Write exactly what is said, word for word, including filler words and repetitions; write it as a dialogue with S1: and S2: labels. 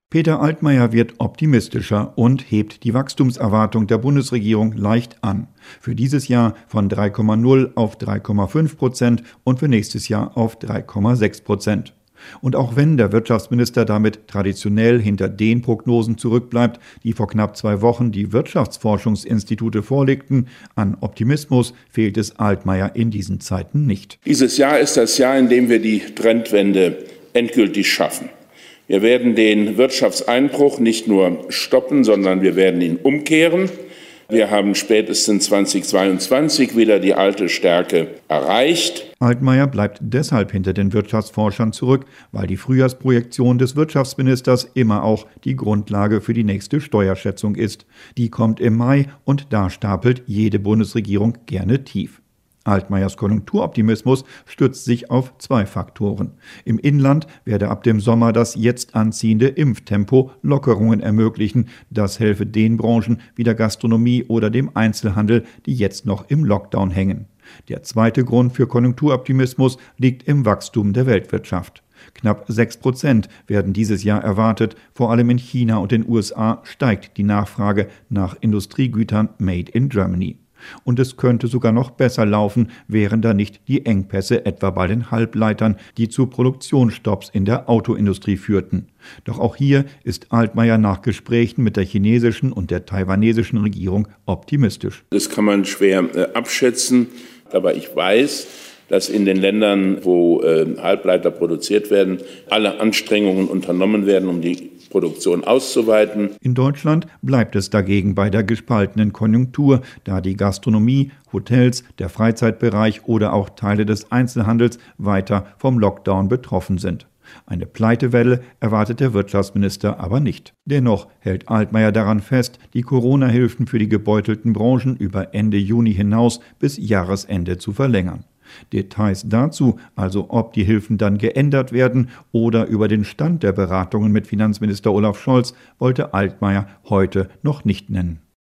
S1: Peter Altmaier wird optimistischer und hebt die Wachstumserwartung der Bundesregierung leicht an. Für dieses Jahr von drei Komma null auf drei Komma fünf Prozent und für nächstes Jahr auf drei Komma sechs Prozent. Und auch wenn der Wirtschaftsminister damit traditionell hinter den Prognosen zurückbleibt, die vor knapp zwei Wochen die Wirtschaftsforschungsinstitute vorlegten, an Optimismus fehlt es Altmaier in diesen Zeiten nicht.
S2: Dieses Jahr ist das Jahr, in dem wir die Trendwende endgültig schaffen. Wir werden den Wirtschaftseinbruch nicht nur stoppen, sondern wir werden ihn umkehren. Wir haben spätestens zweitausendzweiundzwanzig wieder die alte Stärke erreicht.
S1: Altmaier bleibt deshalb hinter den Wirtschaftsforschern zurück, weil die Frühjahrsprojektion des Wirtschaftsministers immer auch die Grundlage für die nächste Steuerschätzung ist. Die kommt im Mai und da stapelt jede Bundesregierung gerne tief. Altmaiers Konjunkturoptimismus stützt sich auf zwei Faktoren. Im Inland werde ab dem Sommer das jetzt anziehende Impftempo Lockerungen ermöglichen. Das helfe den Branchen wie der Gastronomie oder dem Einzelhandel, die jetzt noch im Lockdown hängen. Der zweite Grund für Konjunkturoptimismus liegt im Wachstum der Weltwirtschaft. Knapp sechs Prozent werden dieses Jahr erwartet. Vor allem in China und den U S A steigt die Nachfrage nach Industriegütern made in Germany. Und es könnte sogar noch besser laufen, wären da nicht die Engpässe etwa bei den Halbleitern, die zu Produktionsstopps in der Autoindustrie führten. Doch auch hier ist Altmaier nach Gesprächen mit der chinesischen und der taiwanesischen Regierung optimistisch.
S2: Das kann man schwer äh, abschätzen, aber ich weiß, dass in den Ländern, wo äh, Halbleiter produziert werden, alle Anstrengungen unternommen werden, um die Produktion auszuweiten.
S1: In Deutschland bleibt es dagegen bei der gespaltenen Konjunktur, da die Gastronomie, Hotels, der Freizeitbereich oder auch Teile des Einzelhandels weiter vom Lockdown betroffen sind. Eine Pleitewelle erwartet der Wirtschaftsminister aber nicht. Dennoch hält Altmaier daran fest, die Corona-Hilfen für die gebeutelten Branchen über Ende Juni hinaus bis Jahresende zu verlängern. Details dazu, also ob die Hilfen dann geändert werden oder über den Stand der Beratungen mit Finanzminister Olaf Scholz, wollte Altmaier heute noch nicht nennen.